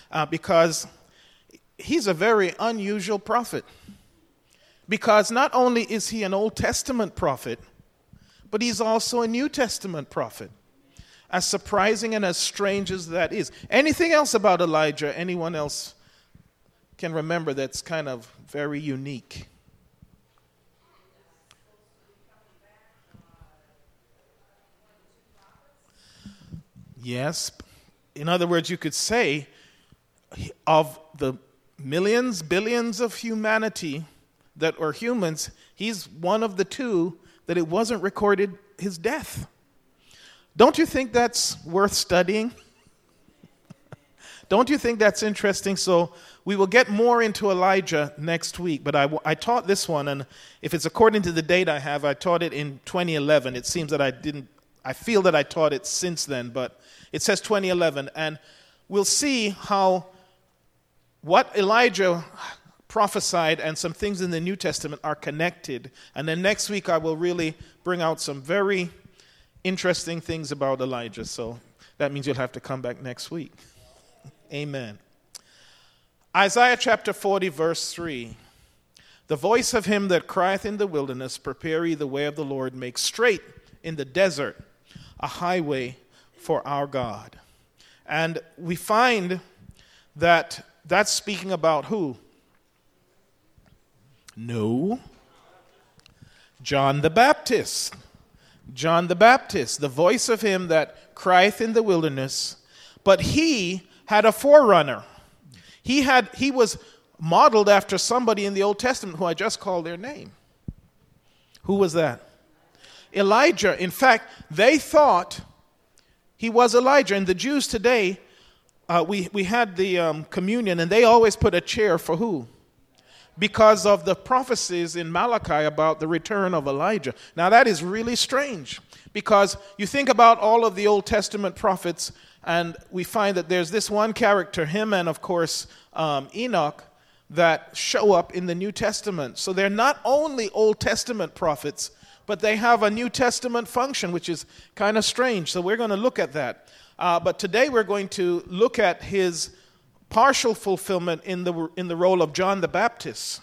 because he's a very unusual prophet. Because not only is he an Old Testament prophet, but he's also a New Testament prophet. As surprising and as strange as that is. Anything else about Elijah, anyone else can remember that's kind of very unique? Yes. In other words, you could say of the millions, billions of humanity that are humans, he's one of the two that it wasn't recorded his death. Don't you think that's worth studying? Don't you think that's interesting? So we will get more into Elijah next week, but I taught this one, and if it's according to the date I have, I taught it in 2011. It seems that I feel that I taught it since then, but it says 2011, and we'll see how what Elijah prophesied and some things in the New Testament are connected. And then next week I will really bring out some very interesting things about Elijah. So that means you'll have to come back next week. Amen. Isaiah chapter 40, verse 3. The voice of him that crieth in the wilderness, prepare ye the way of the Lord, make straight in the desert a highway for our God. And we find that that's speaking about who? No. John the Baptist. John the Baptist, the voice of him that crieth in the wilderness, but he had a forerunner. He was modeled after somebody in the Old Testament who I just called their name. Who was that? Elijah. In fact, they thought he was Elijah. And the Jews today, we had the communion, and they always put a chair for who? Because of the prophecies in Malachi about the return of Elijah. Now that is really strange, because you think about all of the Old Testament prophets, and we find that there's this one character, him and of course Enoch, that show up in the New Testament. So they're not only Old Testament prophets, but they have a New Testament function, which is kind of strange. So we're going to look at that. But today we're going to look at his partial fulfillment in the role of John the Baptist.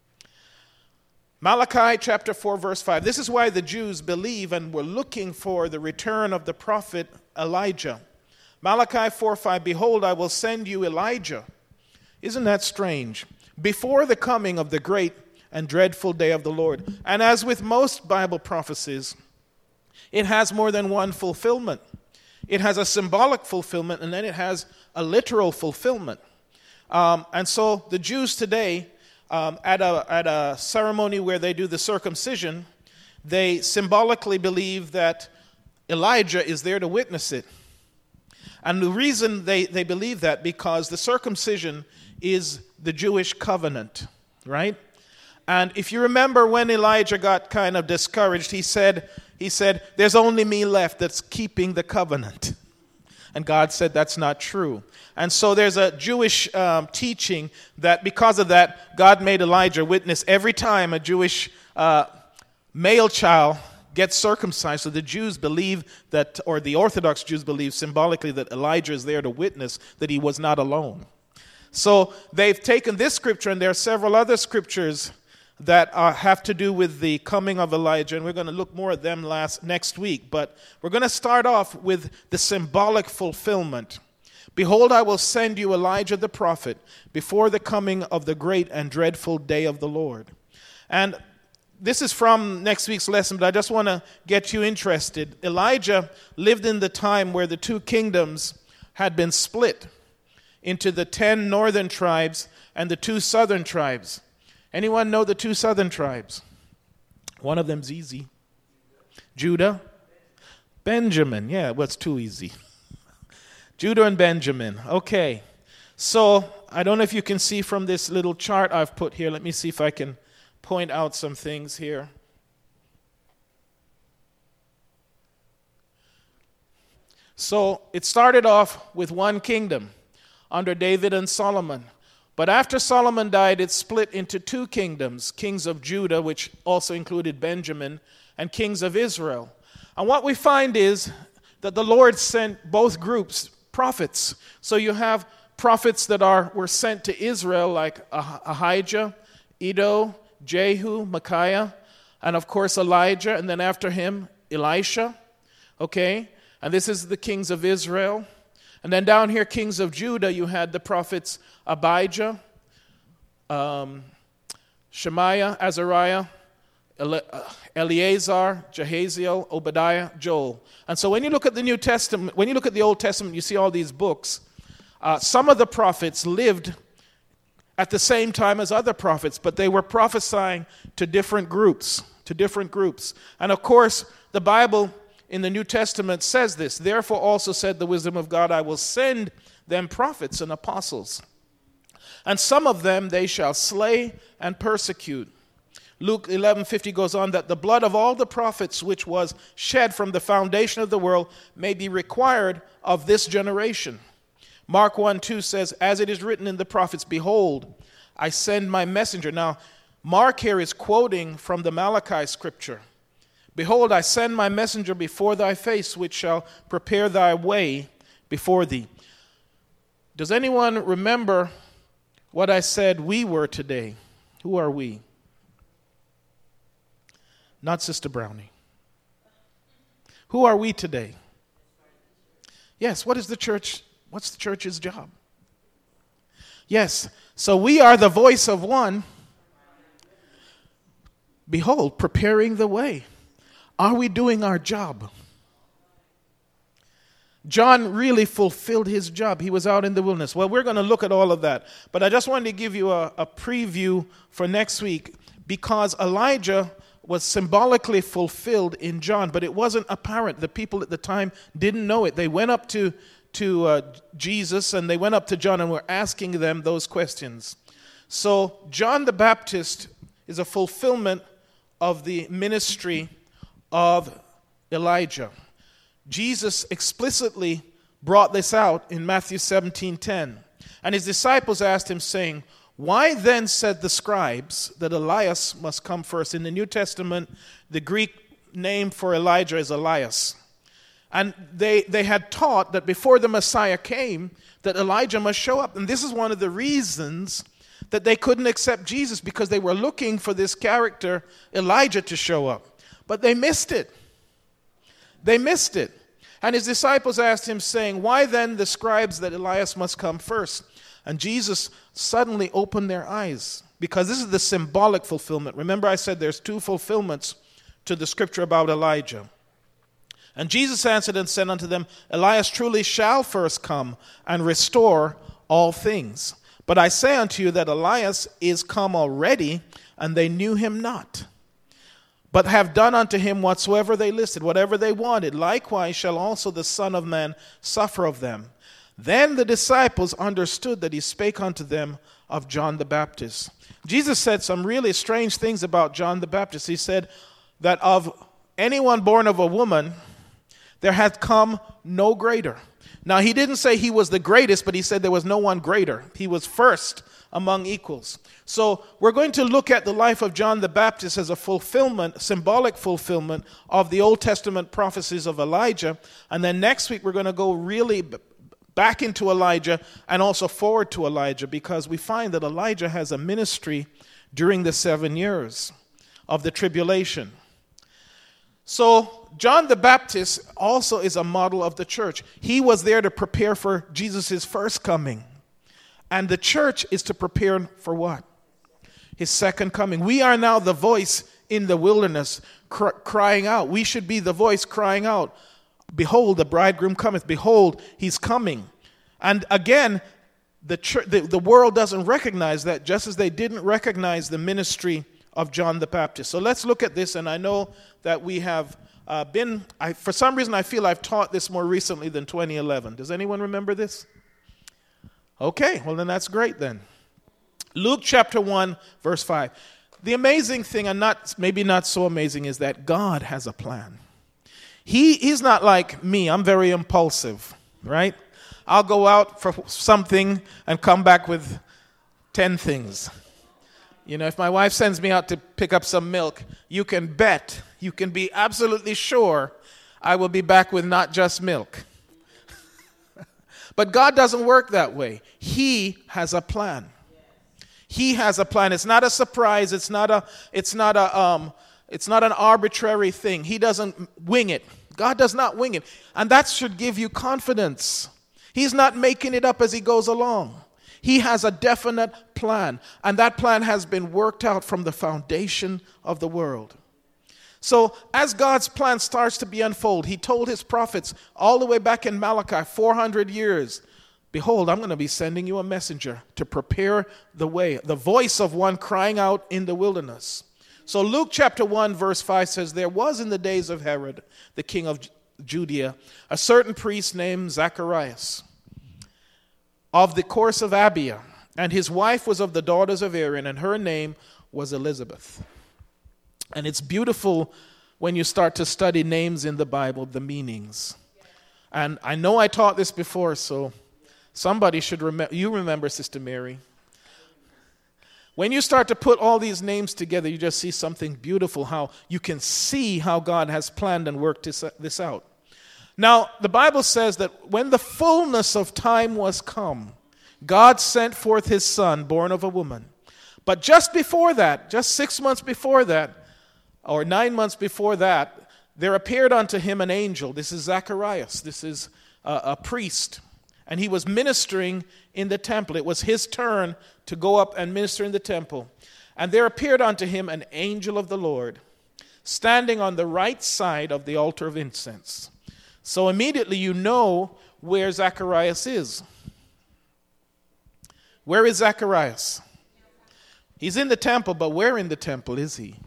Malachi chapter 4 verse 5. This is why the Jews believe and were looking for the return of the prophet Elijah. Malachi 4:5. Behold, I will send you Elijah. Isn't that strange? Before the coming of the great and dreadful day of the Lord. And as with most Bible prophecies, it has more than one fulfillment. It has a symbolic fulfillment, and then it has a literal fulfillment. And so the Jews today, at a ceremony where they do the circumcision, they symbolically believe that Elijah is there to witness it. And the reason they believe that, because the circumcision is the Jewish covenant, right? And if you remember when Elijah got kind of discouraged, he said, there's only me left that's keeping the covenant. And God said that's not true. And so there's a Jewish teaching that because of that, God made Elijah witness every time a Jewish male child gets circumcised. So the Jews believe that, or the Orthodox Jews believe symbolically that Elijah is there to witness that he was not alone. So they've taken this scripture, and there are several other scriptures that have to do with the coming of Elijah, and we're going to look more at them next week. But we're going to start off with the symbolic fulfillment. Behold, I will send you Elijah the prophet before the coming of the great and dreadful day of the Lord. And this is from next week's lesson, but I just want to get you interested. Elijah lived in the time where the two kingdoms had been split into the 10 northern tribes and the 2 southern tribes. Anyone know the 2 southern tribes? One of them's easy. Judah? Benjamin. Yeah, what's too easy? Judah and Benjamin. Okay. So, I don't know if you can see from this little chart I've put here. Let me see if I can point out some things here. So, it started off with one kingdom under David and Solomon. But after Solomon died, it split into 2 kingdoms, kings of Judah, which also included Benjamin, and kings of Israel. And what we find is that the Lord sent both groups prophets. So you have prophets that were sent to Israel, like Ahijah, Iddo, Jehu, Micaiah, and of course Elijah, and then after him, Elisha. Okay? And this is the kings of Israel. And then down here, kings of Judah, you had the prophets Abijah, Shemaiah, Azariah, Eleazar, Jehaziel, Obadiah, Joel. And so when you look at the New Testament, when you look at the Old Testament, you see all these books. Some of the prophets lived at the same time as other prophets, but they were prophesying to different groups, And of course, the Bible in the New Testament says this, therefore also said the wisdom of God, I will send them prophets and apostles. And some of them they shall slay and persecute. Luke 11:50 goes on, that the blood of all the prophets which was shed from the foundation of the world may be required of this generation. Mark 1:2 says, as it is written in the prophets, behold, I send my messenger. Now, Mark here is quoting from the Malachi scripture. Behold, I send my messenger before thy face, which shall prepare thy way before thee. Does anyone remember what I said we were today? Who are we? Not Sister Brownie. Who are we today? Yes, what is the church? What's the church's job? Yes, so we are the voice of one. Behold, preparing the way. Are we doing our job? John really fulfilled his job. He was out in the wilderness. Well, we're going to look at all of that. But I just wanted to give you a preview for next week, because Elijah was symbolically fulfilled in John, but it wasn't apparent. The people at the time didn't know it. They went up to Jesus, and they went up to John and were asking them those questions. So John the Baptist is a fulfillment of the ministry of Elijah. Jesus explicitly brought this out in Matthew 17:10. And his disciples asked him, saying, why then said the scribes that Elias must come first? In the New Testament, the Greek name for Elijah is Elias. And they had taught that before the Messiah came, that Elijah must show up. And this is one of the reasons that they couldn't accept Jesus, because they were looking for this character, Elijah, to show up. But they missed it. They missed it. And his disciples asked him, saying, why then the scribes that Elias must come first? And Jesus suddenly opened their eyes, because this is the symbolic fulfillment. Remember, I said there's two fulfillments to the scripture about Elijah. And Jesus answered and said unto them, Elias truly shall first come and restore all things. But I say unto you that Elias is come already, and they knew him not, but have done unto him whatsoever they listed, whatever they wanted. Likewise shall also the Son of Man suffer of them. Then the disciples understood that he spake unto them of John the Baptist. Jesus said some really strange things about John the Baptist. He said that of anyone born of a woman, there hath come no greater. Now, he didn't say he was the greatest, but he said there was no one greater. He was first among equals. So we're going to look at the life of John the Baptist as a fulfillment, symbolic fulfillment of the Old Testament prophecies of Elijah. And then next week we're going to go really back into Elijah and also forward to Elijah, because we find that Elijah has a ministry during the 7 years of the tribulation. So John the Baptist also is a model of the church. He was there to prepare for Jesus' first coming. And the church is to prepare for what? His second coming. We are now the voice in the wilderness crying out. We should be the voice crying out, behold, the bridegroom cometh. Behold, he's coming. And again, the world doesn't recognize that, just as they didn't recognize the ministry of John the Baptist. So let's look at this, and I know that we have for some reason I feel I've taught this more recently than 2011. Does anyone remember this? Okay, well then that's great then. Luke chapter 1, verse 5. The amazing thing, and maybe not so amazing, is that God has a plan. He's not like me. I'm very impulsive, right? I'll go out for something and come back with 10 things. You know, if my wife sends me out to pick up some milk, you can be absolutely sure I will be back with not just milk. But God doesn't work that way. He has a plan. He has a plan. It's not a surprise. It's not an arbitrary thing. He doesn't wing it. God does not wing it. And that should give you confidence. He's not making it up as he goes along. He has a definite plan. And that plan has been worked out from the foundation of the world. So as God's plan starts to be unfolded, he told his prophets all the way back in Malachi, 400 years, behold, I'm going to be sending you a messenger to prepare the way, the voice of one crying out in the wilderness. So Luke chapter 1 verse 5 says, there was in the days of Herod, the king of Judea, a certain priest named Zacharias of the course of Abia, and his wife was of the daughters of Aaron, and her name was Elizabeth. And it's beautiful when you start to study names in the Bible, the meanings. And I know I taught this before, so somebody should remember. You remember, Sister Mary. When you start to put all these names together, you just see something beautiful, how you can see how God has planned and worked this out. Now, the Bible says that when the fullness of time was come, God sent forth his son, born of a woman. But just before that, just 6 months before that, or 9 months before that, there appeared unto him an angel. This is Zacharias. This is a priest. And he was ministering in the temple. It was his turn to go up and minister in the temple. And there appeared unto him an angel of the Lord, standing on the right side of the altar of incense. So immediately you know where Zacharias is. Where is Zacharias? He's in the temple, but where in the temple is he?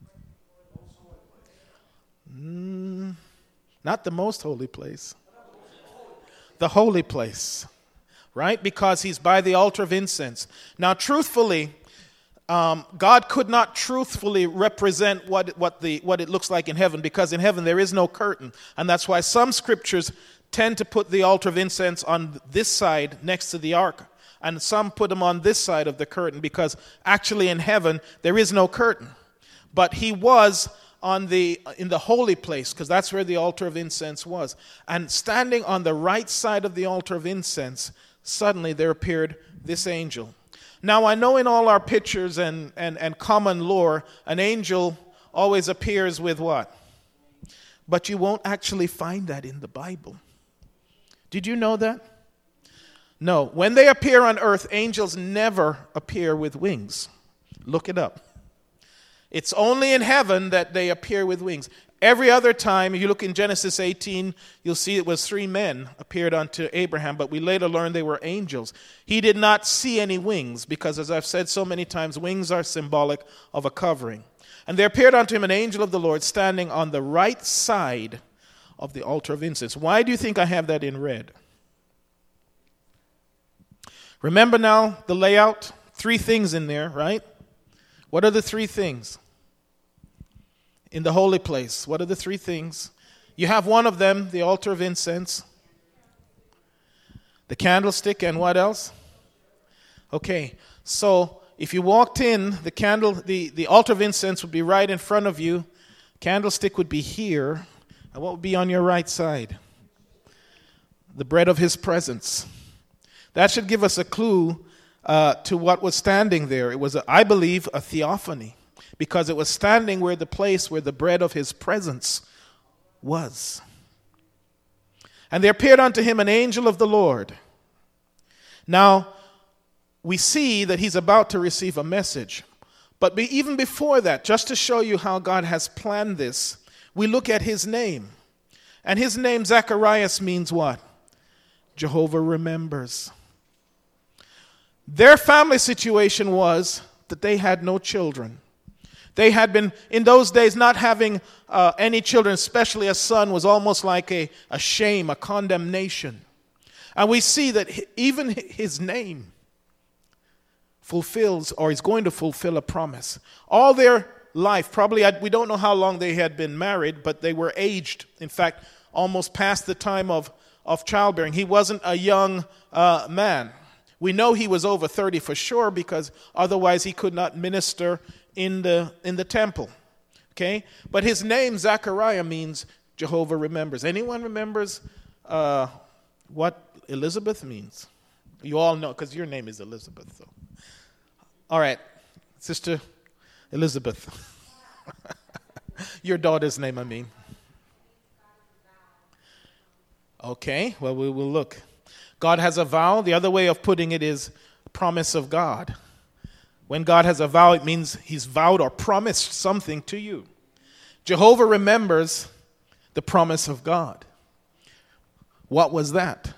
Not the most holy place. The holy place, right? Because he's by the altar of incense. Now, truthfully, God could not truthfully represent what it looks like in heaven, because in heaven there is no curtain. And that's why some scriptures tend to put the altar of incense on this side next to the ark, and some put them on this side of the curtain, because actually in heaven there is no curtain. But he was in the holy place, because that's where the altar of incense was. And standing on the right side of the altar of incense, suddenly there appeared this angel. Now, I know in all our pictures and common lore, an angel always appears with what? But you won't actually find that in the Bible. Did you know that? No. When they appear on earth, angels never appear with wings. Look it up. It's only in heaven that they appear with wings. Every other time, if you look in Genesis 18, you'll see it was 3 men appeared unto Abraham, but we later learned they were angels. He did not see any wings, because as I've said so many times, wings are symbolic of a covering. And there appeared unto him an angel of the Lord standing on the right side of the altar of incense. Why do you think I have that in red? Remember now the layout? 3 things in there, right? What are the 3 things? In the holy place, what are the 3 things? You have one of them, the altar of incense, the candlestick, and what else? Okay, so if you walked in, the altar of incense would be right in front of you, candlestick would be here, and what would be on your right side? The bread of his presence. That should give us a clue to what was standing there. It was, I believe, a theophany, because it was standing where the place where the bread of his presence was. And there appeared unto him an angel of the Lord. Now, we see that he's about to receive a message. But even before that, just to show you how God has planned this, we look at his name. And his name, Zacharias, means what? Jehovah remembers. Their family situation was that they had no children. They had been, in those days, not having any children, especially a son, was almost like a shame, a condemnation. And we see that even his name fulfills, or is going to fulfill, a promise. All their life, probably, we don't know how long they had been married, but they were aged. In fact, almost past the time of childbearing. He wasn't a young man. We know he was over 30 for sure, because otherwise he could not minister in the temple. Okay? But his name, Zechariah, means Jehovah remembers. Anyone remembers what Elizabeth means? You all know, because your name is Elizabeth. So. All right, Sister Elizabeth. Your daughter's name, I mean. Okay, well, we will look. God has a vow. The other way of putting it is promise of God. When God has a vow, it means he's vowed or promised something to you. Jehovah remembers the promise of God. What was that?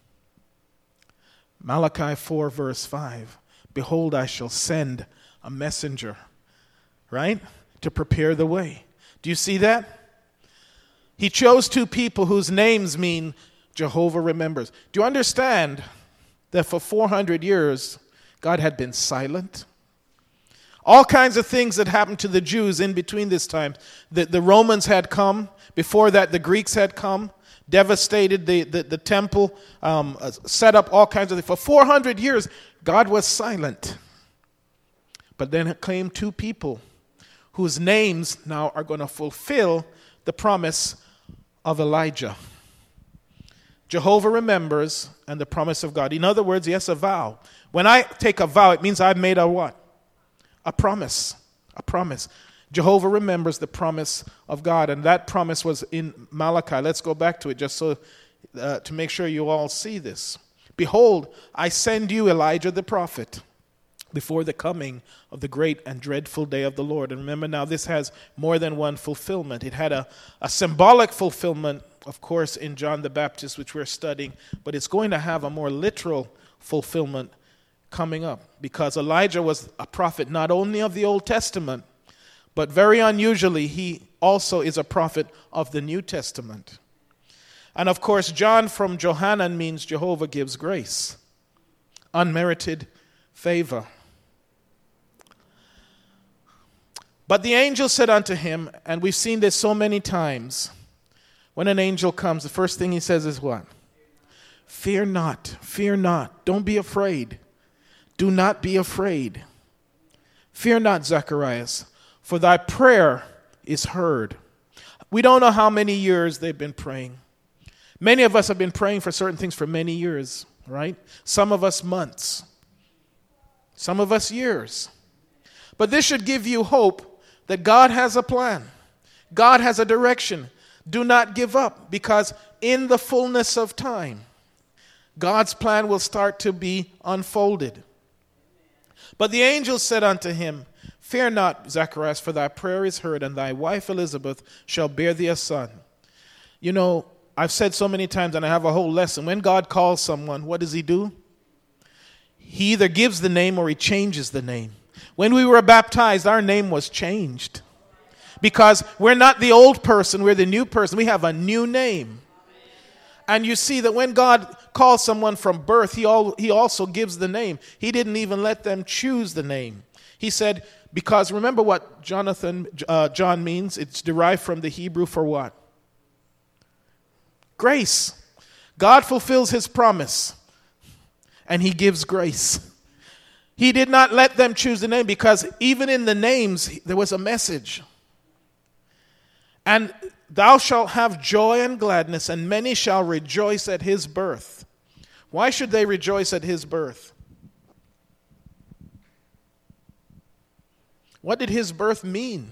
Malachi 4 verse 5. Behold, I shall send a messenger, right? To prepare the way. Do you see that? He chose two people whose names mean Jehovah remembers. Do you understand that for 400 years, God had been silent? All kinds of things that happened to the Jews in between this time. The Romans had come. Before that, the Greeks had come, devastated the temple, set up all kinds of things. For 400 years, God was silent. But then came two people whose names now are going to fulfill the promise of Elijah. Jehovah remembers and the promise of God. In other words, yes, a vow. When I take a vow, it means I've made a what? A promise. A promise. Jehovah remembers the promise of God, and that promise was in Malachi. Let's go back to it just so to make sure you all see this. Behold, I send you Elijah the prophet before the coming of the great and dreadful day of the Lord. And remember now, this has more than one fulfillment. It had a symbolic fulfillment, of course, in John the Baptist, which we're studying, but it's going to have a more literal fulfillment coming up, because Elijah was a prophet not only of the Old Testament, but very unusually, he also is a prophet of the New Testament. And of course, John from Johanan means Jehovah gives grace, unmerited favor. But the angel said unto him, and we've seen this so many times, when an angel comes, the first thing he says is what? Fear not, fear not, don't be afraid. Do not be afraid. Fear not, Zacharias, for thy prayer is heard. We don't know how many years they've been praying. Many of us have been praying for certain things for many years, right? Some of us months. Some of us years. But this should give you hope that God has a plan. God has a direction. Do not give up, because in the fullness of time, God's plan will start to be unfolded. But the angel said unto him, Fear not, Zacharias, for thy prayer is heard, and thy wife Elizabeth shall bear thee a son. You know, I've said so many times, and I have a whole lesson. When God calls someone, what does he do? He either gives the name or he changes the name. When we were baptized, our name was changed. Because we're not the old person, we're the new person. We have a new name. And you see that when God calls someone from birth, he also gives the name. He didn't even let them choose the name. He said, because remember what John means? It's derived from the Hebrew for what? Grace. God fulfills his promise, and he gives grace. He did not let them choose the name, because even in the names, there was a message. And thou shalt have joy and gladness, and many shall rejoice at his birth. Why should they rejoice at his birth? What did his birth mean?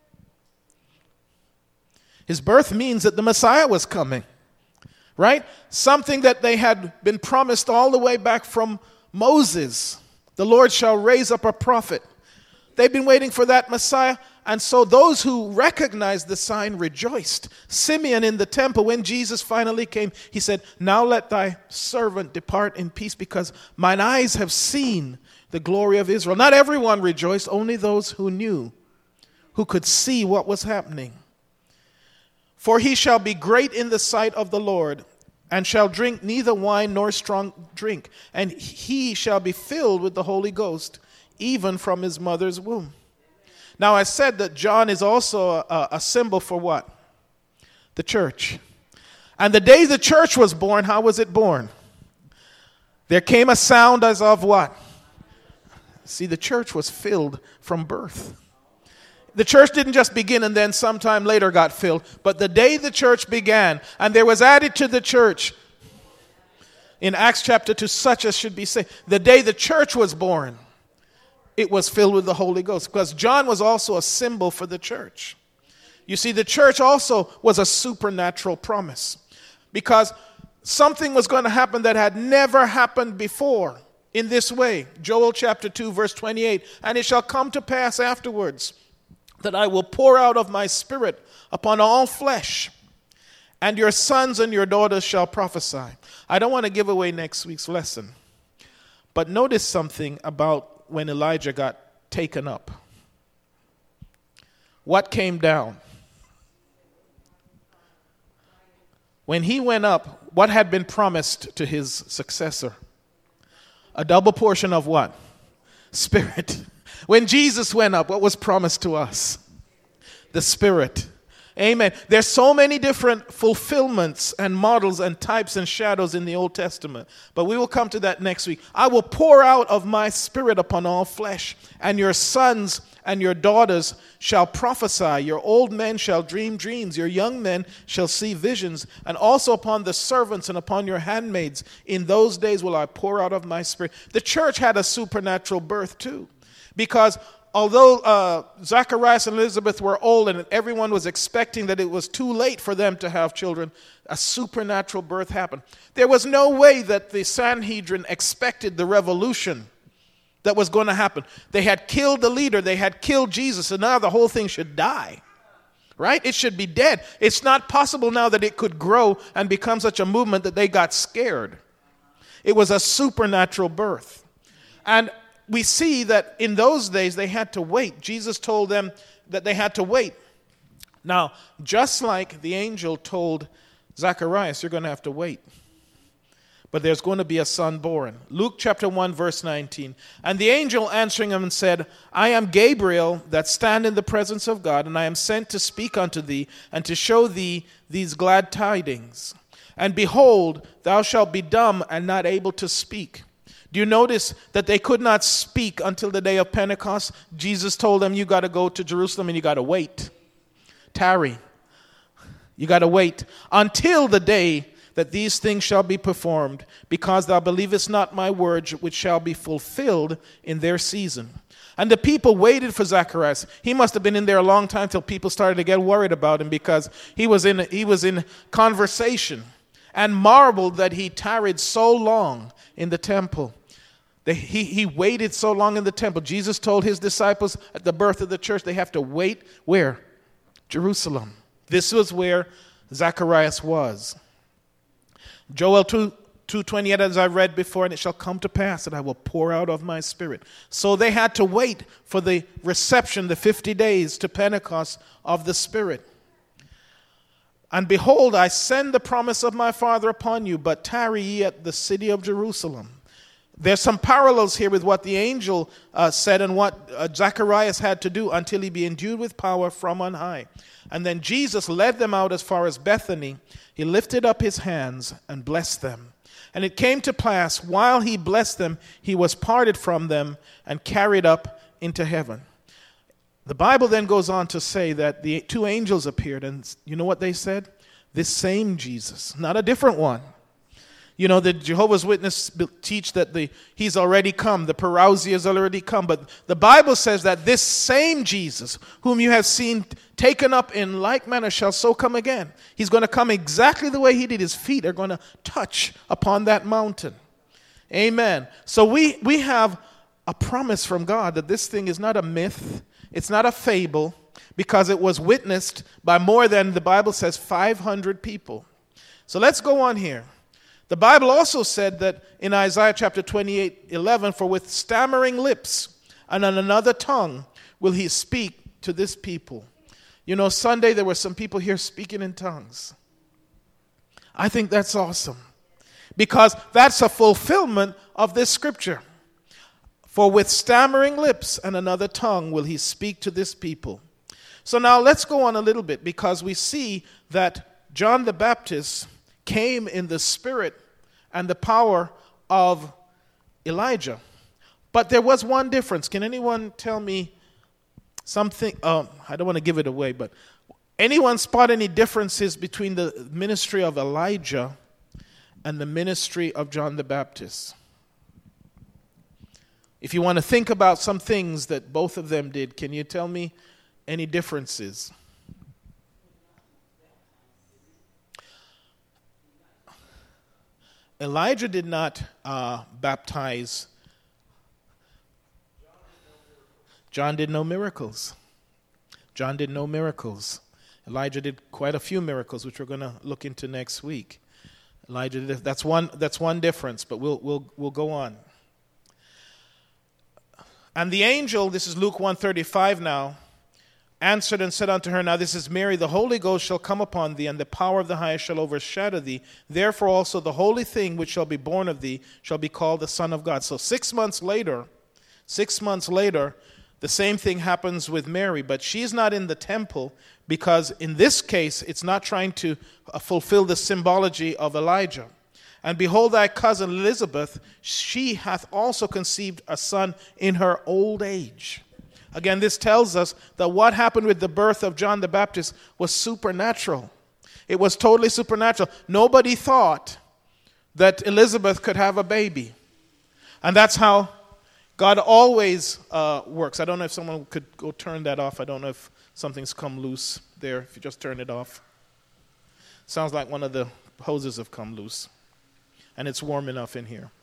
His birth means that the Messiah was coming, right? Something that they had been promised all the way back from Moses. The Lord shall raise up a prophet. They've been waiting for that Messiah. And so those who recognized the sign rejoiced. Simeon in the temple, when Jesus finally came, he said, Now let thy servant depart in peace, because mine eyes have seen the glory of Israel. Not everyone rejoiced, only those who knew, who could see what was happening. For he shall be great in the sight of the Lord, and shall drink neither wine nor strong drink, and he shall be filled with the Holy Ghost, even from his mother's womb. Now, I said that John is also a symbol for what? The church. And the day the church was born, how was it born? There came a sound as of what? See, the church was filled from birth. The church didn't just begin and then sometime later got filled, but the day the church began, and there was added to the church In Acts chapter 2, such as should be saved. The day the church was born, it was filled with the Holy Ghost. Because John was also a symbol for the church. You see, the church also was a supernatural promise. Because something was going to happen that had never happened before in this way. Joel chapter 2, verse 28. And it shall come to pass afterwards that I will pour out of my spirit upon all flesh, and your sons and your daughters shall prophesy. I don't want to give away next week's lesson, but notice something about when Elijah got taken up. What came down? When he went up, what had been promised to his successor? A double portion of what? Spirit. When Jesus went up, what was promised to us? The Spirit. Amen. There's so many different fulfillments and models and types and shadows in the Old Testament. But we will come to that next week. I will pour out of my Spirit upon all flesh, and your sons and your daughters shall prophesy. Your old men shall dream dreams. Your young men shall see visions. And also upon the servants and upon your handmaids, in those days will I pour out of my Spirit. The church had a supernatural birth too. Because although Zacharias and Elizabeth were old and everyone was expecting that it was too late for them to have children, a supernatural birth happened. There was no way that the Sanhedrin expected the revolution that was going to happen. They had killed the leader. They had killed Jesus. And now the whole thing should die. Right? It should be dead. It's not possible now that it could grow and become such a movement that they got scared. It was a supernatural birth. And we see that in those days they had to wait. Jesus told them that they had to wait. Now, just like the angel told Zacharias, you're going to have to wait. But there's going to be a son born. Luke chapter 1, verse 19. And the angel answering him said, I am Gabriel that stand in the presence of God, and I am sent to speak unto thee and to show thee these glad tidings. And behold, thou shalt be dumb and not able to speak. Do you notice that they could not speak until the day of Pentecost? Jesus told them, you got to go to Jerusalem and you got to wait. Tarry. You got to wait until the day that these things shall be performed, because thou believest not my words, which shall be fulfilled in their season. And the people waited for Zacharias. He must have been in there a long time till people started to get worried about him, because he was in conversation and marveled that he tarried so long in the temple. He waited so long in the temple. Jesus told his disciples at the birth of the church they have to wait where? Jerusalem. This was where Zacharias was. Joel 2:28, as I read before, and it shall come to pass that I will pour out of my Spirit. So they had to wait for the reception, the 50 days to Pentecost of the Spirit. And behold, I send the promise of my Father upon you, but tarry ye at the city of Jerusalem. There's some parallels here with what the angel said and what Zacharias had to do until he be endued with power from on high. And then Jesus led them out as far as Bethany. He lifted up his hands and blessed them. And it came to pass, while he blessed them, he was parted from them and carried up into heaven. The Bible then goes on to say that the two angels appeared, and you know what they said? This same Jesus, not a different one. You know, the Jehovah's Witnesses teach that he's already come, the parousia has already come. But the Bible says that this same Jesus, whom you have seen taken up in like manner, shall so come again. He's going to come exactly the way he did. His feet are going to touch upon that mountain. Amen. So we have a promise from God that this thing is not a myth. It's not a fable, because it was witnessed by more than, the Bible says, 500 people. So let's go on here. The Bible also said that in Isaiah chapter 28:11, for with stammering lips and on another tongue will he speak to this people. You know, Sunday there were some people here speaking in tongues. I think that's awesome, because that's a fulfillment of this scripture. For with stammering lips and another tongue will he speak to this people. So now let's go on a little bit, because we see that John the Baptist came in the spirit and the power of Elijah. But there was one difference. Can anyone tell me something? I don't want to give it away, but anyone spot any differences between the ministry of Elijah and the ministry of John the Baptist. If you want to think about some things that both of them did, can you tell me any differences? Elijah did not baptize. John did no miracles. John did no miracles. Elijah did quite a few miracles, which we're going to look into next week. Elijah did, that's one difference, but we'll go on. And the angel, this is Luke 1:35 now, answered and said unto her, Now this is Mary, the Holy Ghost shall come upon thee, and the power of the highest shall overshadow thee. Therefore also the holy thing which shall be born of thee shall be called the Son of God. So 6 months later, the same thing happens with Mary, but she's not in the temple because in this case it's not trying to fulfill the symbology of Elijah. And behold, thy cousin Elizabeth, she hath also conceived a son in her old age. Again, this tells us that what happened with the birth of John the Baptist was supernatural. It was totally supernatural. Nobody thought that Elizabeth could have a baby. And that's how God always works. I don't know if someone could go turn that off. I don't know if something's come loose there. If you just turn it off. Sounds like one of the hoses have come loose. And it's warm enough in here.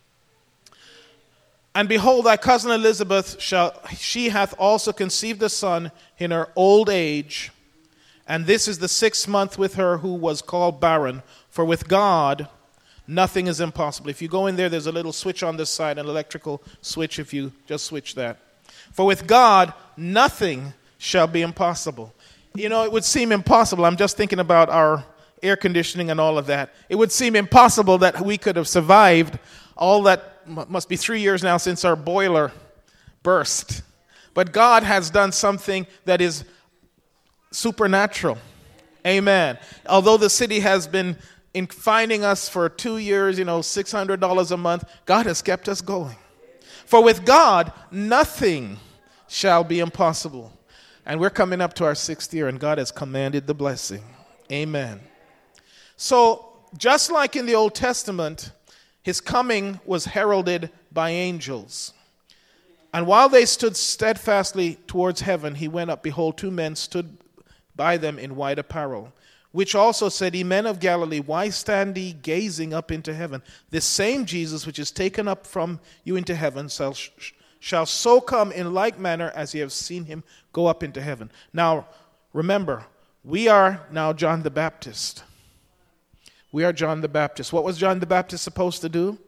And behold, thy cousin Elizabeth, she hath also conceived a son in her old age. And this is the 6th month with her who was called barren. For with God nothing is impossible. If you go in there, there's a little switch on this side, an electrical switch, if you just switch that. For with God nothing shall be impossible. You know, it would seem impossible. I'm just thinking about our air conditioning and all of that. It would seem impossible that we could have survived all that. Must be 3 years now since our boiler burst. But God has done something that is supernatural. Amen. Although the city has been fining us for 2 years, $600 a month, God has kept us going. For with God, nothing shall be impossible. And we're coming up to our 6th year, and God has commanded the blessing. Amen. So, just like in the Old Testament, his coming was heralded by angels. And while they stood steadfastly towards heaven, he went up. Behold, 2 men stood by them in white apparel, which also said, Ye men of Galilee, why stand ye gazing up into heaven? This same Jesus, which is taken up from you into heaven, shall so come in like manner as ye have seen him go up into heaven. Now, remember, we are now John the Baptist. We are John the Baptist. What was John the Baptist supposed to do?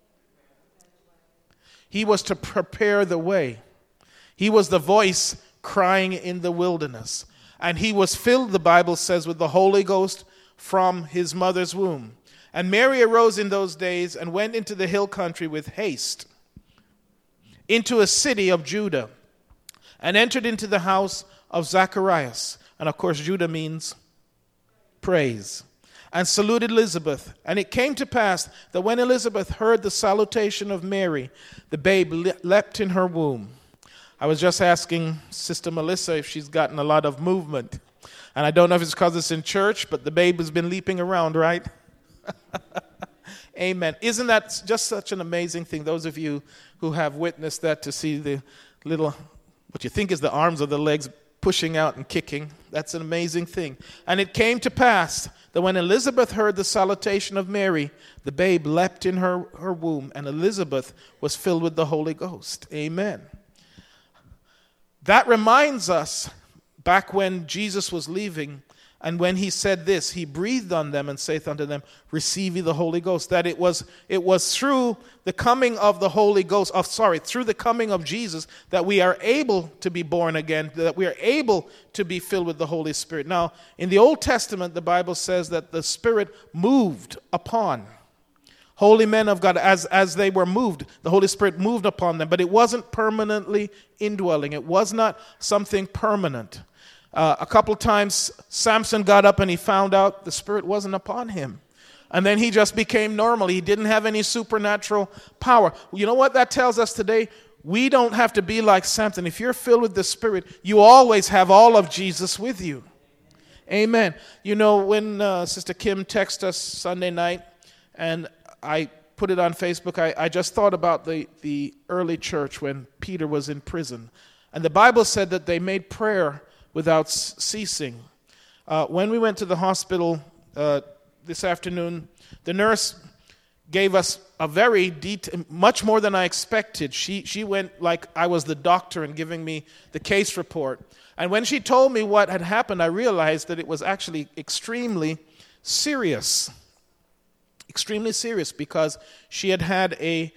He was to prepare the way. He was the voice crying in the wilderness. And he was filled, the Bible says, with the Holy Ghost from his mother's womb. And Mary arose in those days and went into the hill country with haste, into a city of Judah, and entered into the house of Zacharias. And of course, Judah means praise. And saluted Elizabeth. And it came to pass that when Elizabeth heard the salutation of Mary, the babe leapt in her womb. I was just asking Sister Melissa if she's gotten a lot of movement. And I don't know if it's because it's in church, but the babe has been leaping around, right? Amen. Isn't that just such an amazing thing? Those of you who have witnessed that, to see the little, what you think is the arms or the legs pushing out and kicking. That's an amazing thing. And it came to pass that when Elizabeth heard the salutation of Mary, the babe leapt in her womb, and Elizabeth was filled with the Holy Ghost. Amen. That reminds us back when Jesus was leaving, and when he said this, he breathed on them and saith unto them, Receive ye the Holy Ghost. That it was through the coming of the Holy Ghost, through the coming of Jesus, that we are able to be born again, that we are able to be filled with the Holy Spirit. Now, in the Old Testament, the Bible says that the Spirit moved upon holy men of God. As they were moved, the Holy Spirit moved upon them, but it wasn't permanently indwelling. It was not something permanent. A couple times Samson got up and he found out the Spirit wasn't upon him. And then he just became normal. He didn't have any supernatural power. You know what that tells us today? We don't have to be like Samson. If you're filled with the Spirit, you always have all of Jesus with you. Amen. You know, when Sister Kim texted us Sunday night, and I put it on Facebook. I just thought about the early church when Peter was in prison. And the Bible said that they made prayer without ceasing. When we went to the hospital this afternoon, the nurse gave us a very much more than I expected. She went like I was the doctor and giving me the case report. And when she told me what had happened, I realized that it was actually extremely serious. Extremely serious, because she had a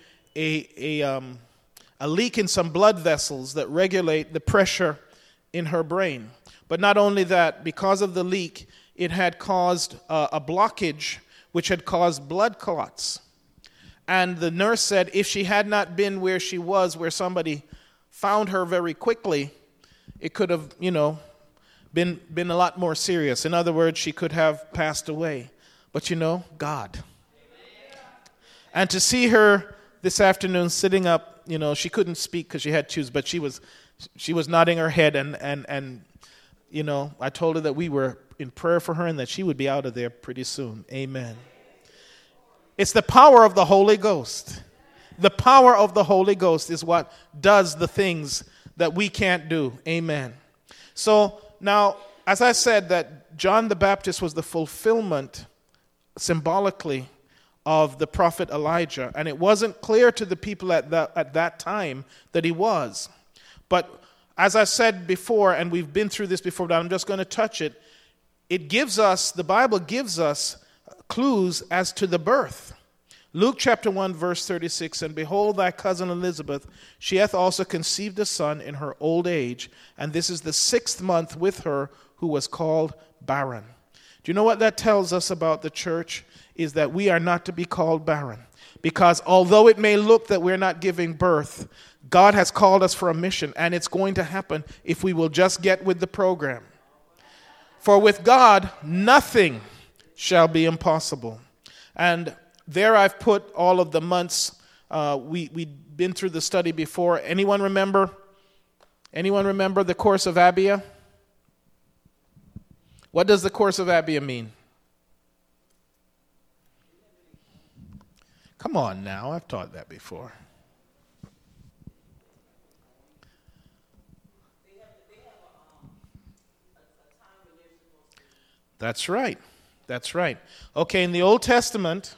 leak in some blood vessels that regulate the pressure in her brain. But not only that, because of the leak, it had caused a blockage which had caused blood clots. And the nurse said if she had not been where she was, where somebody found her very quickly, it could have, been a lot more serious. In other words, she could have passed away. But God. And to see her this afternoon sitting up, she couldn't speak because she had tubes, but she was nodding her head, and I told her that we were in prayer for her and that she would be out of there pretty soon. Amen. It's the power of the Holy Ghost. The power of the Holy Ghost is what does the things that we can't do. Amen. So now, as I said, that John the Baptist was the fulfillment, symbolically, of the prophet Elijah. And it wasn't clear to the people at that time that he was. But as I said before, and we've been through this before, but I'm just going to touch it, the Bible gives us clues as to the birth. Luke chapter 1, verse 36, and behold, thy cousin Elizabeth, she hath also conceived a son in her old age, and this is the 6th month with her, who was called barren. Do you know what that tells us about the church? Is that we are not to be called barren. Because although it may look that we're not giving birth, God has called us for a mission, and it's going to happen if we will just get with the program. For with God, nothing shall be impossible. And there I've put all of the months. We've been through the study before. Anyone remember the course of Abia? What does the course of Abia mean? Come on now, I've taught that before. That's right. That's right. Okay, in the Old Testament,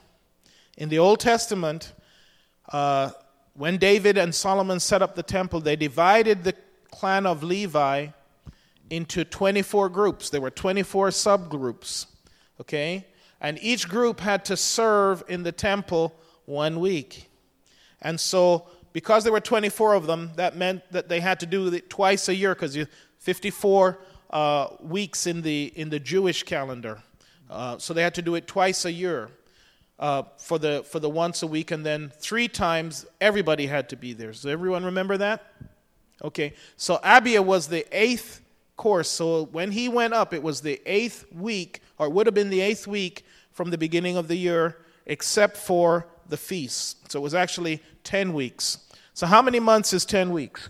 when David and Solomon set up the temple, they divided the clan of Levi into 24 groups. There were 24 subgroups, okay? And each group had to serve in the temple 1 week. And so, because there were 24 of them, that meant that they had to do it twice a year, because 54 weeks in the Jewish calendar. So they had to do it twice a year for the once a week, and then 3 times everybody had to be there. Does everyone remember that? Okay. So Abia was the 8th course. So when he went up, it was the 8th week, or it would have been the 8th week from the beginning of the year, except for the feasts. So it was actually 10 weeks. So how many months is 10 weeks?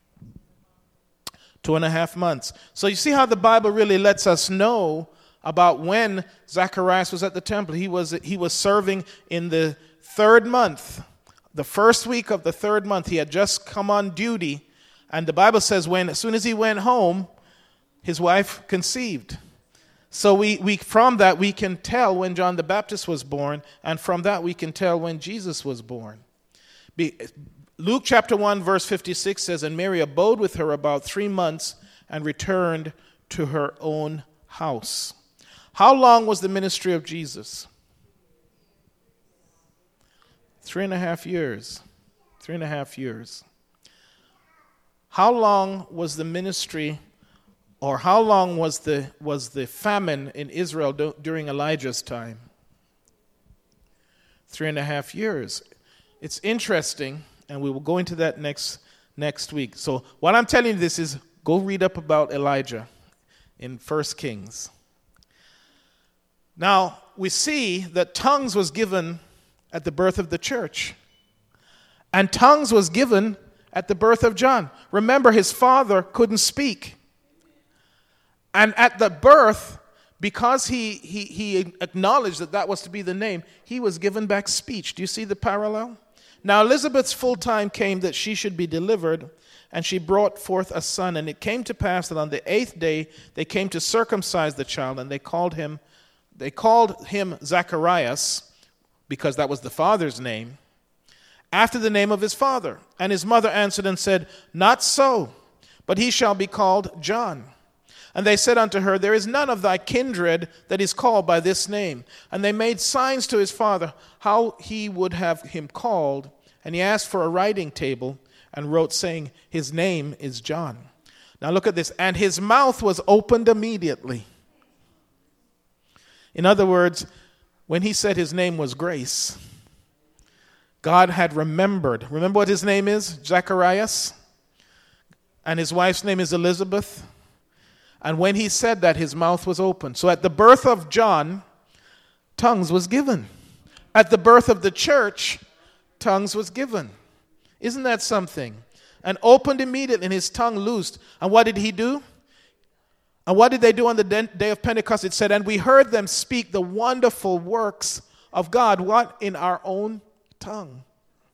2.5 months. So you see how the Bible really lets us know about when Zacharias was at the temple. He was serving in the 3rd month. The first week of the 3rd month, he had just come on duty. And the Bible says as soon as he went home, his wife conceived. So we from that we can tell when John the Baptist was born, and from that we can tell when Jesus was born. Luke chapter 1 verse 56 says, and Mary abode with her about 3 months and returned to her own house. How long was the ministry of Jesus? 3.5 years. 3.5 years. How long was the ministry, or how long was the famine in Israel during Elijah's time? 3.5 years. It's interesting, and we will go into that next week. So what I'm telling you this is, go read up about Elijah in 1 Kings. Now, we see that tongues was given at the birth of the church. And tongues was given at the birth of John. Remember, his father couldn't speak. And at the birth, because he acknowledged that that was to be the name, he was given back speech. Do you see the parallel? Now Elizabeth's full time came that she should be delivered, and she brought forth a son. And it came to pass that on the 8th day they came to circumcise the child, and they called him Zacharias, because that was the father's name, after the name of his father. And his mother answered and said, Not so, but he shall be called John. And they said unto her, There is none of thy kindred that is called by this name. And they made signs to his father how he would have him called. And he asked for a writing table and wrote, saying, His name is John. Now look at this. And his mouth was opened immediately. In other words, when he said his name was Grace, God had remembered. Remember what his name is? Zacharias. And his wife's name is Elizabeth. And when he said that, his mouth was open. So at the birth of John, tongues was given. At the birth of the church, tongues was given. Isn't that something? And opened immediately, and his tongue loosed. And what did he do? And what did they do on the day of Pentecost? It said, and we heard them speak the wonderful works of God. What? In our own tongue.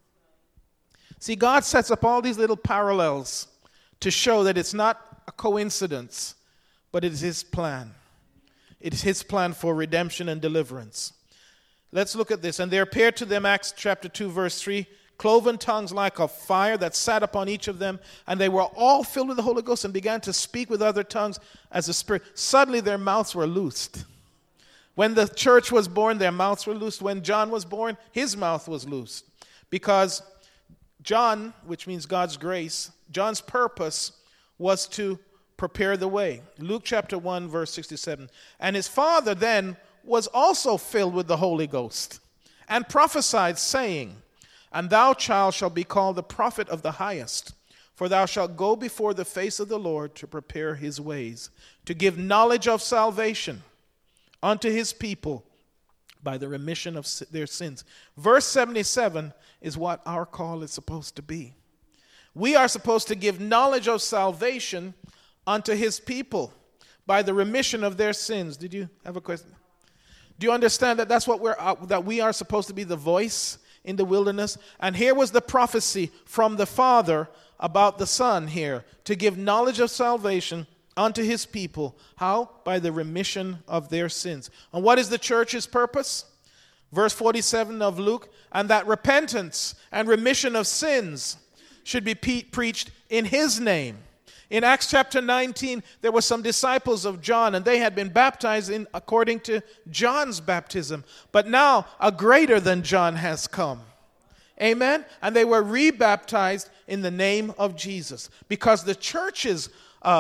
See, God sets up all these little parallels to show that it's not a coincidence, but it is his plan. It is his plan for redemption and deliverance. Let's look at this. And there appeared to them, Acts chapter 2, verse 3, cloven tongues like of fire that sat upon each of them, and they were all filled with the Holy Ghost and began to speak with other tongues as the Spirit. Suddenly their mouths were loosed. When the church was born, their mouths were loosed. When John was born, his mouth was loosed. Because John, which means God's grace, John's purpose was to prepare the way. Luke chapter 1, verse 67. And his father then was also filled with the Holy Ghost and prophesied, saying, And thou, child, shalt be called the prophet of the highest, for thou shalt go before the face of the Lord to prepare his ways, to give knowledge of salvation unto his people by the remission of their sins. Verse 77 is what our call is supposed to be. We are supposed to give knowledge of salvation unto his people by the remission of their sins. Did you have a question? Do you understand that that's what that we are supposed to be, the voice in the wilderness? And here was the prophecy from the Father about the Son here, to give knowledge of salvation unto his people. How? By the remission of their sins. And what is the church's purpose? Verse 47 of Luke, and that repentance and remission of sins should be preached in his name. In Acts chapter 19, there were some disciples of John, and they had been baptized according to John's baptism. But now a greater than John has come. Amen? And they were rebaptized in the name of Jesus. Because the church's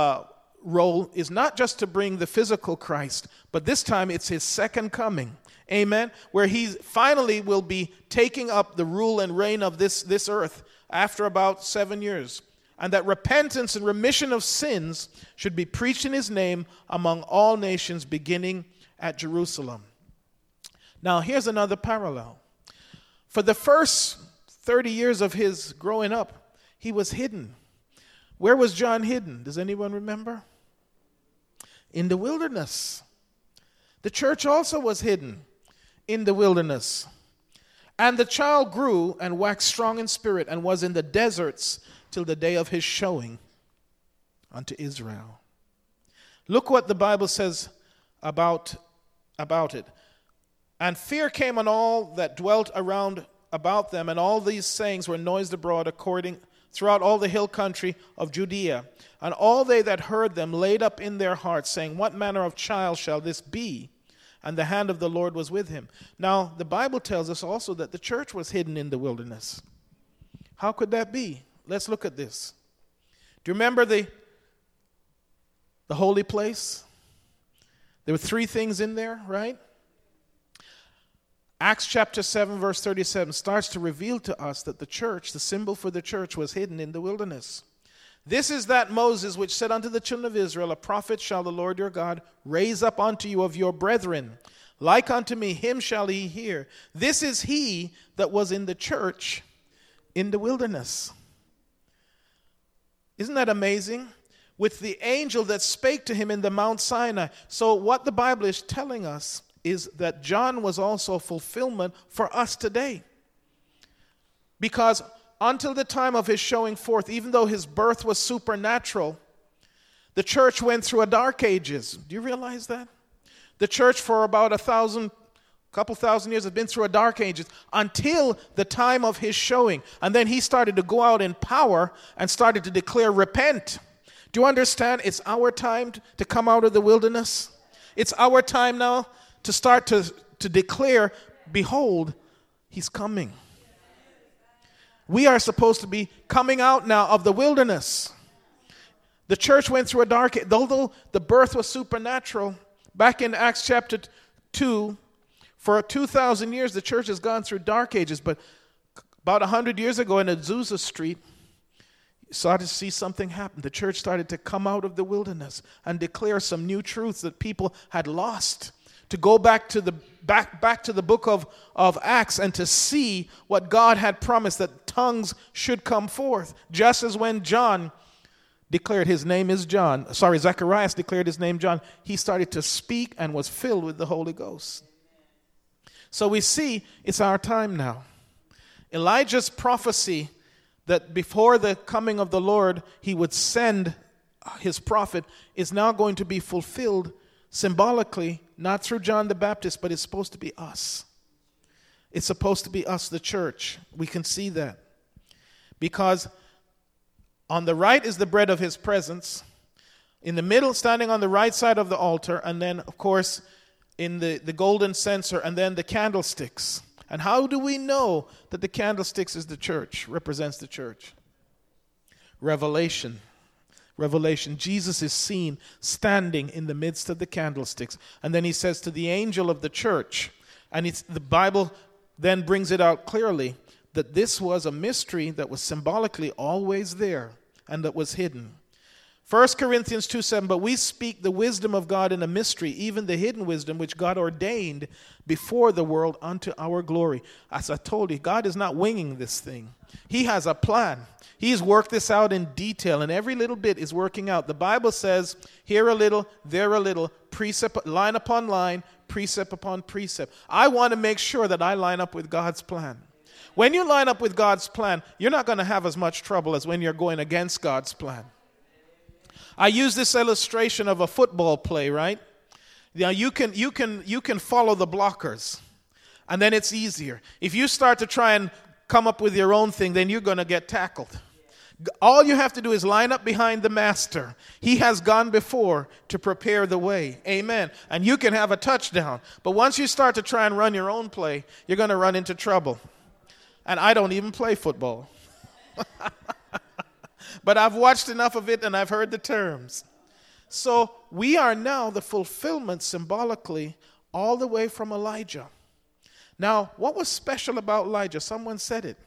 role is not just to bring the physical Christ, but this time it's his second coming. Amen? Where he finally will be taking up the rule and reign of this earth after about 7 years. And that repentance and remission of sins should be preached in his name among all nations, beginning at Jerusalem. Now, here's another parallel. For the first 30 years of his growing up, he was hidden. Where was John hidden? Does anyone remember? In the wilderness. The church also was hidden in the wilderness. And the child grew and waxed strong in spirit and was in the deserts till the day of his showing unto Israel. Look what the Bible says about it. And fear came on all that dwelt around about them, and all these sayings were noised abroad throughout all the hill country of Judea. And all they that heard them laid up in their hearts, saying, What manner of child shall this be? And the hand of the Lord was with him. Now, the Bible tells us also that the church was hidden in the wilderness. How could that be? Let's look at this. Do you remember the holy place? There were 3 things in there, right? Acts chapter 7, verse 37 starts to reveal to us that the church, the symbol for the church, was hidden in the wilderness. This is that Moses which said unto the children of Israel, A prophet shall the Lord your God raise up unto you of your brethren. Like unto me, him shall ye hear. This is he that was in the church in the wilderness. Isn't that amazing? with the angel that spake to him in the Mount Sinai. So what the Bible is telling us is that John was also fulfillment for us today. Because until the time of his showing forth, even though his birth was supernatural, the church went through a dark ages. Do you realize that? The church for about couple thousand years has been through a dark ages until the time of his showing. And then he started to go out in power and started to declare, repent. Do you understand? It's our time to come out of the wilderness. It's our time now to start to declare, behold, he's coming. We are supposed to be coming out now of the wilderness. The church went through a dark age. Although the birth was supernatural, back in Acts chapter 2, for 2,000 years the church has gone through dark ages. But about 100 years ago in Azusa Street, you started to see something happen. The church started to come out of the wilderness and declare some new truths that people had lost. To go back to the book of Acts and to see what God had promised, that tongues should come forth. Just as when John declared his name is John, Zacharias declared his name John, he started to speak and was filled with the Holy Ghost. So we see it's our time now. Elijah's prophecy that before the coming of the Lord he would send his prophet is now going to be fulfilled symbolically, not through John the Baptist, but it's supposed to be us. It's supposed to be us, the church. We can see that. Because on the right is the bread of his presence. In the middle, standing on the right side of the altar, and then, of course, in the golden censer, and then the candlesticks. And how do we know that the candlesticks is the church, represents the church? Revelation. Jesus is seen standing in the midst of the candlesticks. And then he says to the angel of the church, and the Bible then brings it out clearly, that this was a mystery that was symbolically always there and that was hidden. 1 Corinthians 2:7, but we speak the wisdom of God in a mystery, even the hidden wisdom which God ordained before the world unto our glory. As I told you, God is not winging this thing. He has a plan. He's worked this out in detail, and every little bit is working out. The Bible says, here a little, there a little, precept, line upon line, precept upon precept. I want to make sure that I line up with God's plan. When you line up with God's plan, you're not going to have as much trouble as when you're going against God's plan. I use this illustration of a football play, right? Now you can follow the blockers, and then it's easier. If you start to try and come up with your own thing, then you're going to get tackled. All you have to do is line up behind the master. He has gone before to prepare the way. Amen. And you can have a touchdown. But once you start to try and run your own play, you're going to run into trouble. And I don't even play football. But I've watched enough of it and I've heard the terms. So we are now the fulfillment symbolically all the way from Elijah. Now, what was special about Elijah? Someone said it.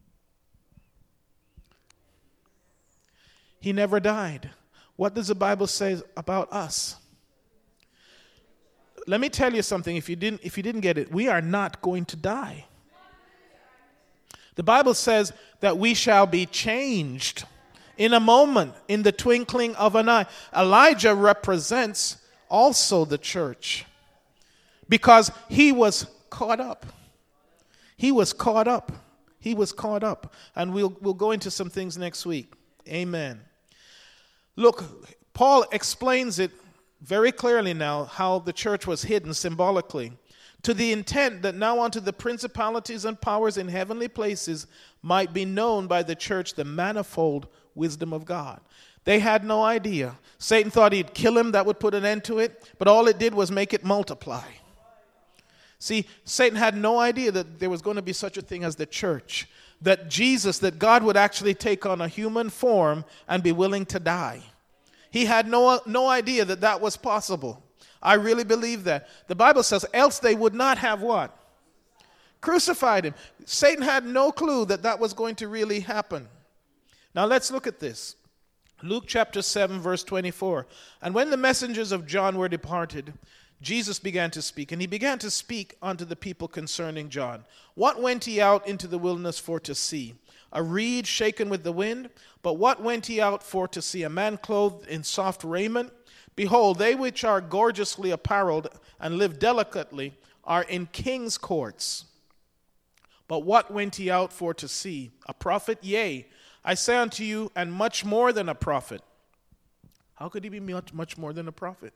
He never died. What does the Bible say about us? Let me tell you something. If you didn't get it, we are not going to die. The Bible says that we shall be changed in a moment, in the twinkling of an eye. Elijah represents also the church because he was caught up. He was caught up. He was caught up. And we'll go into some things next week. Amen. Look, Paul explains it very clearly now how the church was hidden symbolically, to the intent that now unto the principalities and powers in heavenly places might be known by the church the manifold wisdom of God. They had no idea. Satan thought he'd kill him, that would put an end to it, but all it did was make it multiply. See, Satan had no idea that there was going to be such a thing as the church, that God would actually take on a human form and be willing to die. He had no idea that was possible. I really believe that. The Bible says, else they would not have what? Crucified him. Satan had no clue that was going to really happen. Now let's look at this. Luke chapter 7, verse 24. And when the messengers of John were departed, Jesus began to speak, and he began to speak unto the people concerning John. What went he out into the wilderness for to see? a reed shaken with the wind? But what went ye out for to see? A man clothed in soft raiment? Behold, they which are gorgeously apparelled and live delicately are in king's courts. But what went ye out for to see? A prophet? Yea, I say unto you, and much more than a prophet. How could he be much more than a prophet?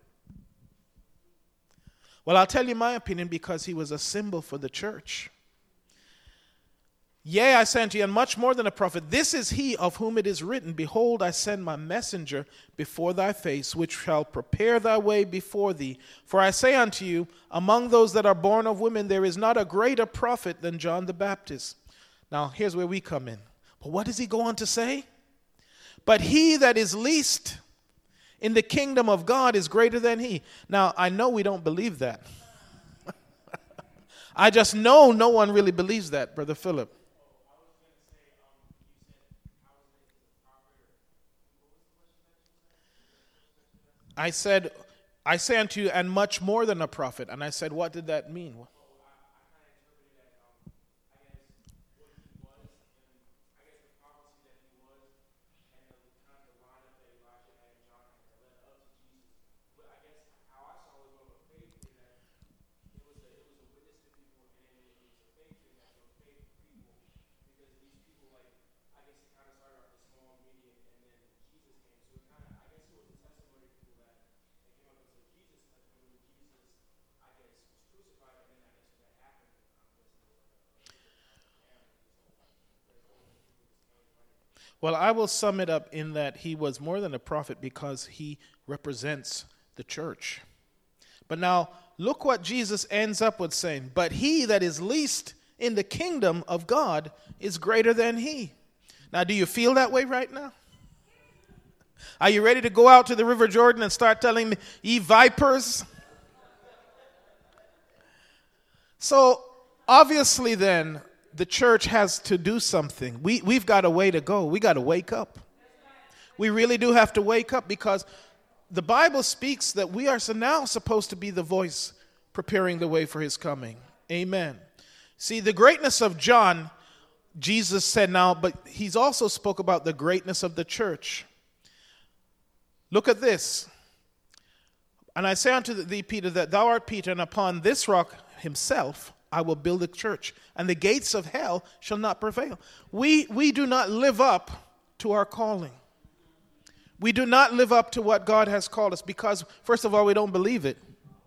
Well, I'll tell you my opinion, because he was a symbol for the church. Yea, I say unto you, and much more than a prophet. This is he of whom it is written, Behold, I send my messenger before thy face, which shall prepare thy way before thee. For I say unto you, among those that are born of women, there is not a greater prophet than John the Baptist. Now, here's where we come in. But what does he go on to say? But he that is least in the kingdom of God is greater than he. Now, I know we don't believe that. I just know no one really believes that, Brother Philip. I say unto you, and much more than a prophet. And I said, what did that mean? Well, I will sum it up in that he was more than a prophet because he represents the church. But now, look what Jesus ends up with saying. But he that is least in the kingdom of God is greater than he. Now, do you feel that way right now? Are you ready to go out to the River Jordan and start telling me, ye vipers? So, obviously then, the church has to do something. We've got a way to go. We got to wake up. We really do have to wake up, because the Bible speaks that we are now supposed to be the voice preparing the way for his coming. Amen. See, the greatness of John, Jesus said now, but he's also spoke about the greatness of the church. Look at this. And I say unto thee, Peter, that thou art Peter, and upon this rock himself I will build a church, and the gates of hell shall not prevail. We do not live up to our calling. We do not live up to what God has called us, because, first of all, we don't believe it.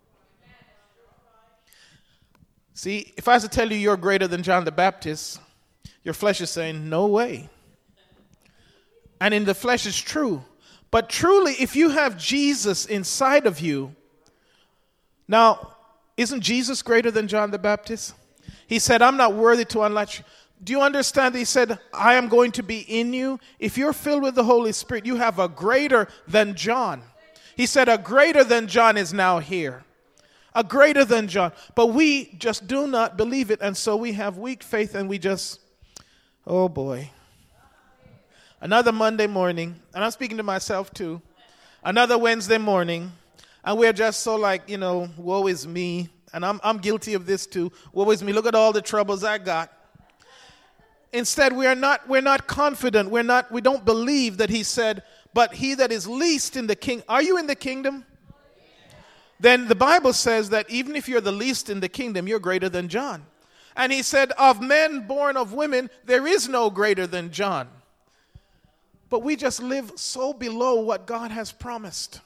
See, if I was to tell you you're greater than John the Baptist, your flesh is saying, no way. And in the flesh is true. But truly, if you have Jesus inside of you, now, isn't Jesus greater than John the Baptist? He said, I'm not worthy to unlatch. Do you understand? He said, I am going to be in you. If you're filled with the Holy Spirit, you have a greater than John. He said, a greater than John is now here. A greater than John. But we just do not believe it. And so we have weak faith, and we just, oh boy. Another Monday morning, and I'm speaking to myself too. Another Wednesday morning. And we're just so like, woe is me. And I'm guilty of this too. Woe is me. Look at all the troubles I got. Instead, we're not confident. We don't believe that he said, but he that is least in the king. Are you in the kingdom? Then the Bible says that even if you're the least in the kingdom, you're greater than John. And he said, of men born of women, there is no greater than John. But we just live so below what God has promised.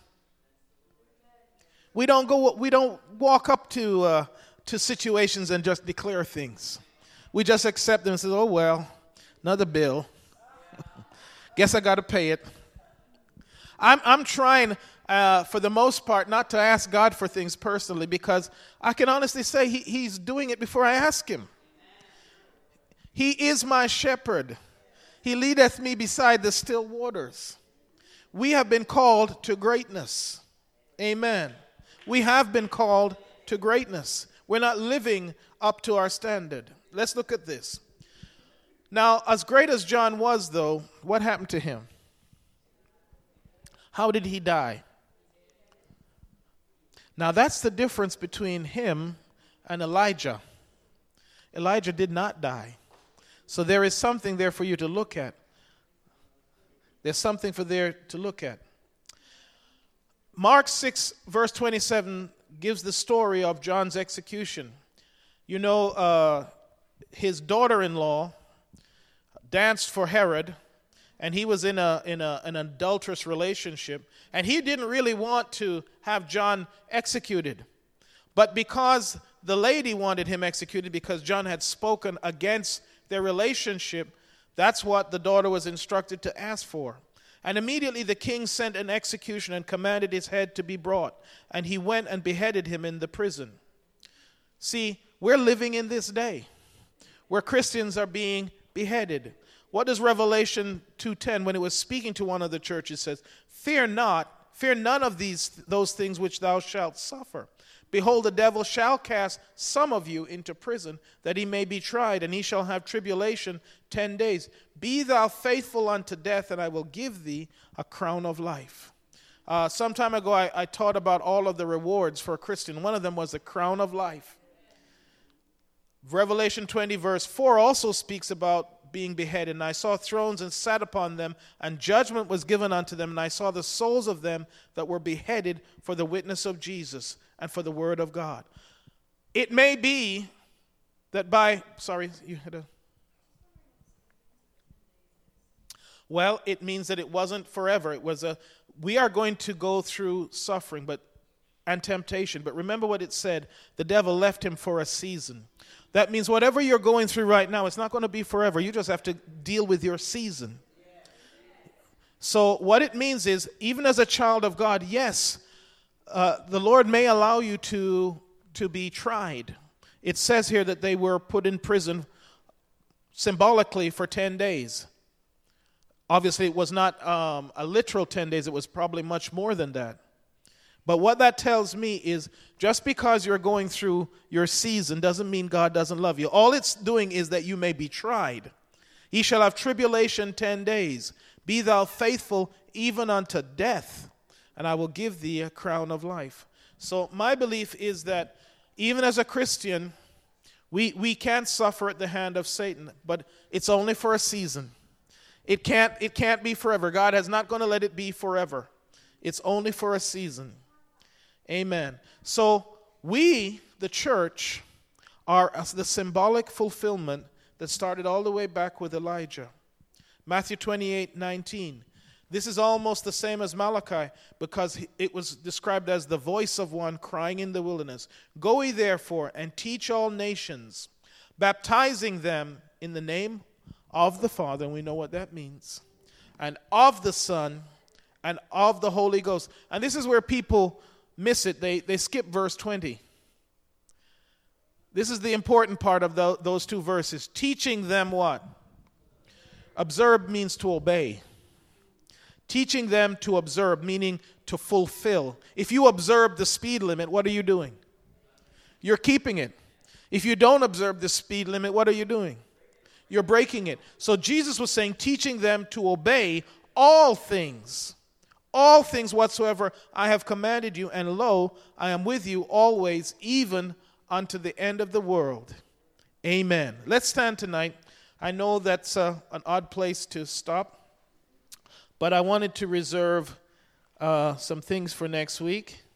We don't walk up to situations and just declare things. We just accept them and say, oh, well, another bill. Guess I got to pay it. I'm trying, for the most part, not to ask God for things personally, because I can honestly say he's doing it before I ask him. He is my shepherd. He leadeth me beside the still waters. We have been called to greatness. Amen. We have been called to greatness. We're not living up to our standard. Let's look at this. Now, as great as John was, though, what happened to him? How did he die? Now, that's the difference between him and Elijah. Elijah did not die. So there is something there for you to look at. There's something for there to look at. Mark 6, verse 27 gives the story of John's execution. You know, his daughter-in-law danced for Herod, and he was in an adulterous relationship, and he didn't really want to have John executed. But because the lady wanted him executed, because John had spoken against their relationship, that's what the daughter was instructed to ask for. And immediately the king sent an executioner and commanded his head to be brought, and he went and beheaded him in the prison. See, we're living in this day where Christians are being beheaded. What does Revelation 2:10, when it was speaking to one of the churches, says? Fear not, fear none of those things which thou shalt suffer. Behold, the devil shall cast some of you into prison, that he may be tried, and he shall have tribulation 10 days. Be thou faithful unto death, and I will give thee a crown of life. Some time ago, I taught about all of the rewards for a Christian. One of them was the crown of life. Revelation 20, verse 4 also speaks about being beheaded. And I saw thrones and sat upon them, and judgment was given unto them. And I saw the souls of them that were beheaded for the witness of Jesus and for the word of God. It may be that Well, it means that it wasn't forever. We are going to go through suffering and temptation. But remember what it said, the devil left him for a season. That means whatever you're going through right now, it's not going to be forever. You just have to deal with your season. So what it means is, even as a child of God, yes, the Lord may allow you to be tried. It says here that they were put in prison symbolically for 10 days. Obviously, it was not a literal 10 days. It was probably much more than that. But what that tells me is, just because you're going through your season doesn't mean God doesn't love you. All it's doing is that you may be tried. Ye shall have tribulation 10 days. Be thou faithful even unto death, and I will give thee a crown of life. So my belief is that even as a Christian, we can suffer at the hand of Satan, but it's only for a season. It can't be forever. God is not going to let it be forever. It's only for a season. Amen. So we, the church, are the symbolic fulfillment that started all the way back with Elijah. Matthew 28:19. This is almost the same as Malachi, because it was described as the voice of one crying in the wilderness. Go ye therefore and teach all nations, baptizing them in the name of the Father, and we know what that means, and of the Son, and of the Holy Ghost. And this is where people miss it. They skip verse 20. This is the important part of those two verses. Teaching them what? Observe means to obey. Teaching them to observe, meaning to fulfill. If you observe the speed limit, what are you doing? You're keeping it. If you don't observe the speed limit, what are you doing? You're breaking it. So Jesus was saying, teaching them to obey all things whatsoever I have commanded you, and lo, I am with you always, even unto the end of the world. Amen. Let's stand tonight. I know that's an odd place to stop, but I wanted to reserve some things for next week.